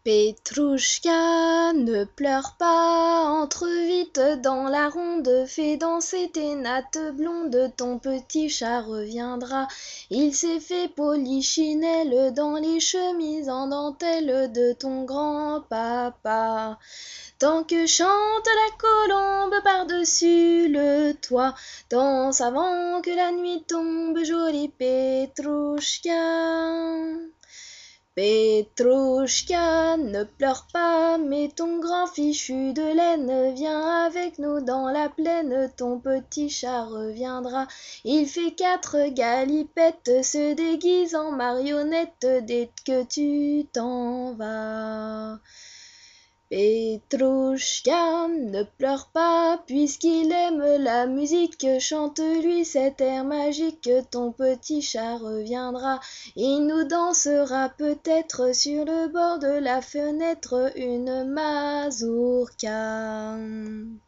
Petrouchka, ne pleure pas, entre vite dans la ronde, fais danser tes nattes blondes, ton petit chat reviendra. Il s'est fait polichinelle dans les chemises en dentelle de ton grand-papa. Tant que chante la colombe par-dessus le toit, danse avant que la nuit tombe, jolie Petrouchka. Petrouchka, ne pleure pas, mais ton grand fichu de laine, viens avec nous dans la plaine, ton petit chat reviendra. Il fait 4 galipettes, se déguise en marionnette dès que tu t'en vas. Petrouchka, ne pleure pas, puisqu'il aime la musique, chante-lui cet air magique, ton petit chat reviendra. Il nous dansera peut-être sur le bord de la fenêtre une mazurka.